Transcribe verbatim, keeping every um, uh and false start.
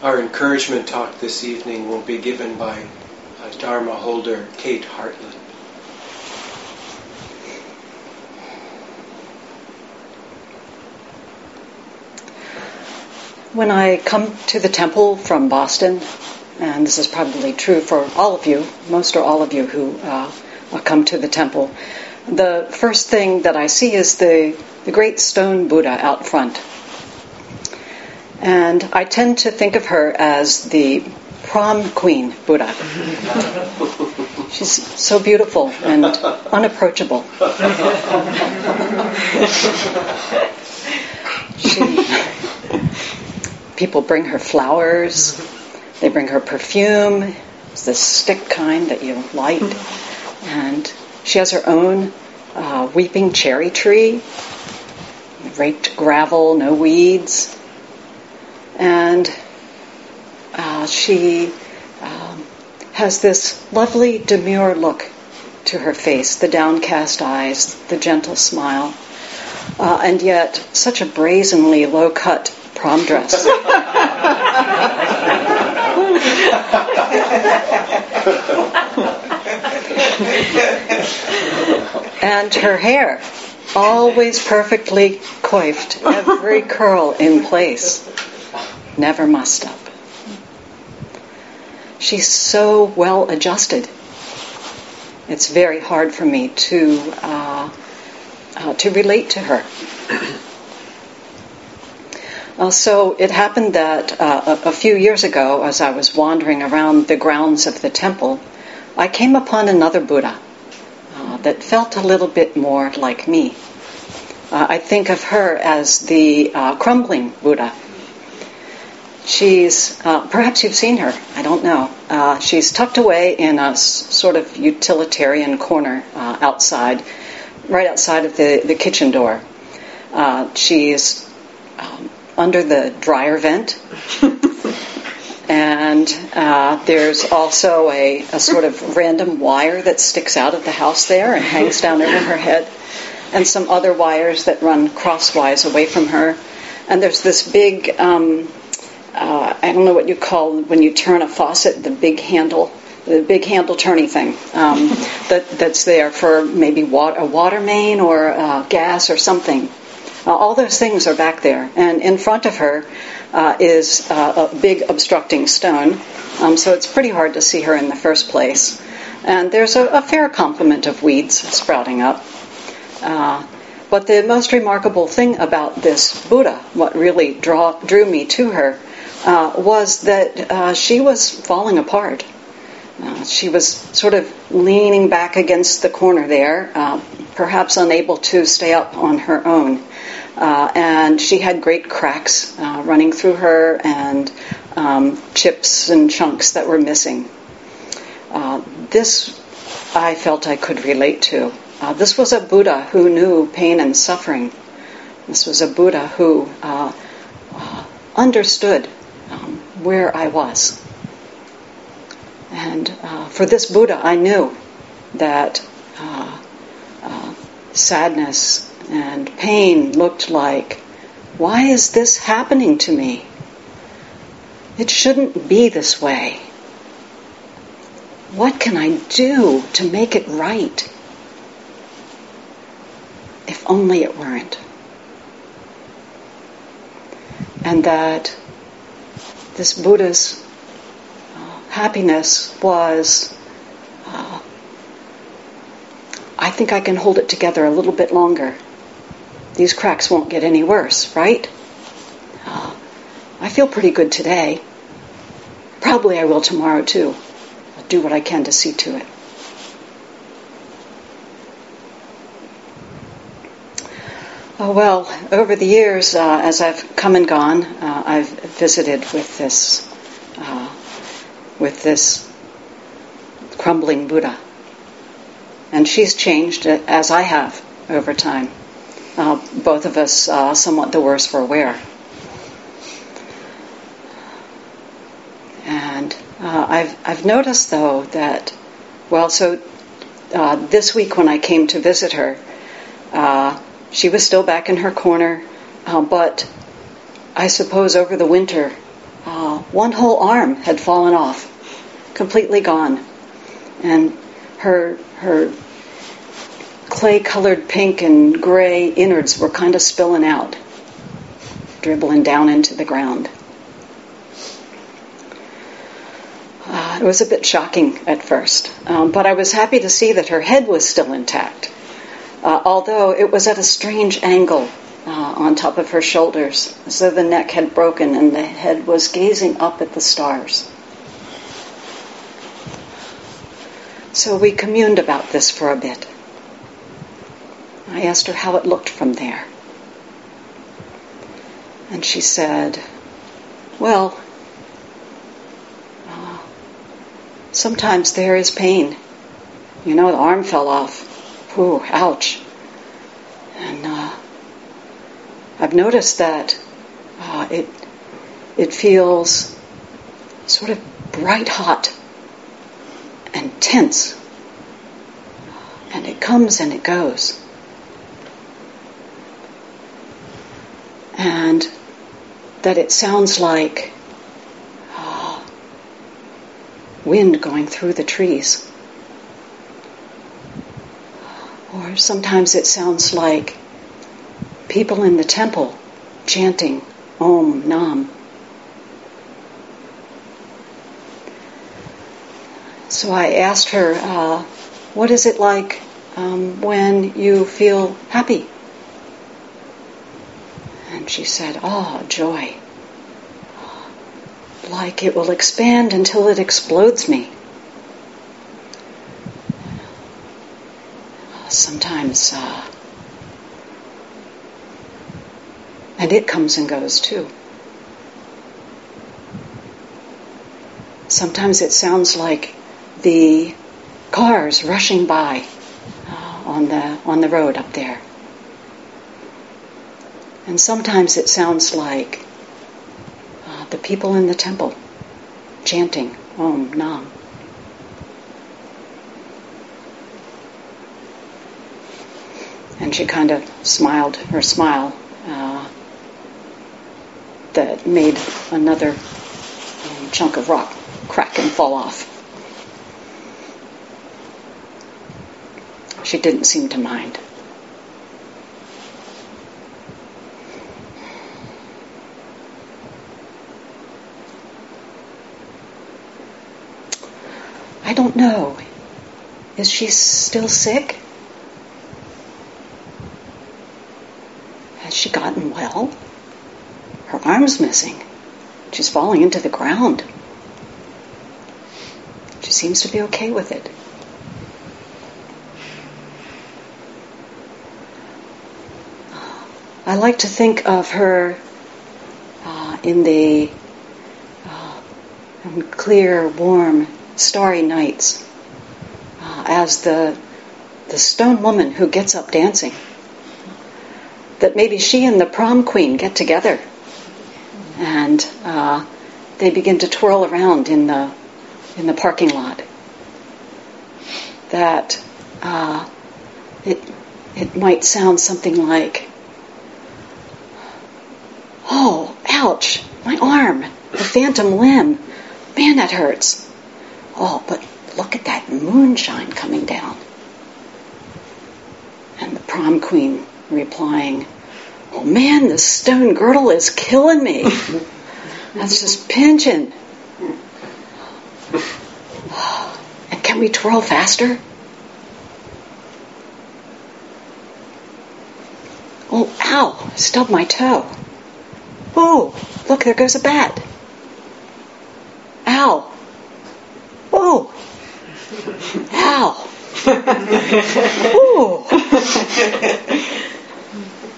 Our encouragement talk this evening will be given by uh, Dharma holder Kate Hartland. When I come to the temple from Boston, and this is probably true for all of you, most or all of you who uh, come to the temple, the first thing that I see is the, the great stone Buddha out front. And I tend to think of her as the prom queen Buddha. She's so beautiful and unapproachable. She, people bring her flowers, they bring her perfume, it's this stick kind that you light, and she has her own uh, weeping cherry tree, raked gravel, no weeds. And uh, she um, has this lovely demure look to her face, the downcast eyes, the gentle smile, uh, and yet such a brazenly low-cut prom dress. And her hair, always perfectly coiffed, every curl in place. Never mussed up. She's so well adjusted. It's very hard for me to uh, uh, to relate to her. Uh, so it happened that uh, a, a few years ago, as I was wandering around the grounds of the temple, I came upon another Buddha uh, that felt a little bit more like me. Uh, I think of her as the uh, crumbling Buddha. She's, uh, perhaps you've seen her, I don't know. Uh, she's tucked away in a s- sort of utilitarian corner uh, outside, right outside of the, the kitchen door. Uh, she's um, under the dryer vent. And uh, there's also a, a sort of random wire that sticks out of the house there and hangs down over her head. And some other wires that run crosswise away from her. And there's this big... Um, Uh, I don't know what you call when you turn a faucet, the big handle, the big handle turning thing um, that that's there for maybe water, a water main or uh, gas or something. Uh, all those things are back there, and in front of her uh, is uh, a big obstructing stone, um, so it's pretty hard to see her in the first place. And there's a, a fair complement of weeds sprouting up. Uh, but the most remarkable thing about this Buddha, what really draw, drew me to her, Uh, was that uh, she was falling apart. Uh, she was sort of leaning back against the corner there, uh, perhaps unable to stay up on her own. Uh, and she had great cracks uh, running through her and um, chips and chunks that were missing. Uh, this I felt I could relate to. Uh, this was a Buddha who knew pain and suffering. This was a Buddha who uh, uh, understood Um, where I was. And uh, for this Buddha, I knew that uh, uh, sadness and pain looked like, why is this happening to me? It shouldn't be this way. What can I do to make it right? If only it weren't. And that this Buddha's uh, happiness was, uh, I think I can hold it together a little bit longer. These cracks won't get any worse, right? Uh, I feel pretty good today. Probably I will tomorrow too. I'll do what I can to see to it. Oh, well, over the years, uh, as I've come and gone, uh, I've visited with this, uh, with this crumbling Buddha, and she's changed as I have over time. Uh, both of us, uh, somewhat the worse for wear. And uh, I've I've noticed though that, well, so uh, this week when I came to visit her. Uh, She was still back in her corner, uh, but I suppose over the winter uh, one whole arm had fallen off, completely gone. And her her clay-colored pink and gray innards were kind of spilling out, dribbling down into the ground. Uh, it was a bit shocking at first, um, but I was happy to see that her head was still intact, uh, although it was at a strange angle uh, on top of her shoulders, as though the neck had broken and the head was gazing up at the stars. So we communed about this for a bit. I asked her how it looked from there. And she said, well, uh, sometimes there is pain. You know, the arm fell off. Ooh, ouch. And uh, I've noticed that uh, it it feels sort of bright hot and tense. And it comes and it goes. And that it sounds like uh, wind going through the trees. Or sometimes it sounds like people in the temple chanting Om Nam. So I asked her, uh, what is it like um, when you feel happy? And she said, oh, joy. Like it will expand until it explodes me. Sometimes, uh, and it comes and goes too. Sometimes it sounds like the cars rushing by uh, on the on the road up there. And sometimes it sounds like uh, the people in the temple chanting Om Nam. And she kind of smiled her smile uh, that made another um, chunk of rock crack and fall off. She didn't seem to mind. I don't know. Is she still sick? Has she gotten well? Her arm's missing. She's falling into the ground. She seems to be okay with it. I like to think of her uh, in the uh, in clear, warm, starry nights uh, as the the stone woman who gets up dancing. That maybe she and the prom queen get together and uh, they begin to twirl around in the in the parking lot. That uh, it it might sound something like, oh, ouch, my arm, the phantom limb, man, that hurts. Oh, but look at that moonshine coming down. And the prom queen replying, oh man, this stone girdle is killing me. That's just pinching. And can we twirl faster? Oh, ow, stubbed my toe. Oh, look, there goes a bat. Ow. Oh. Ow. Ooh.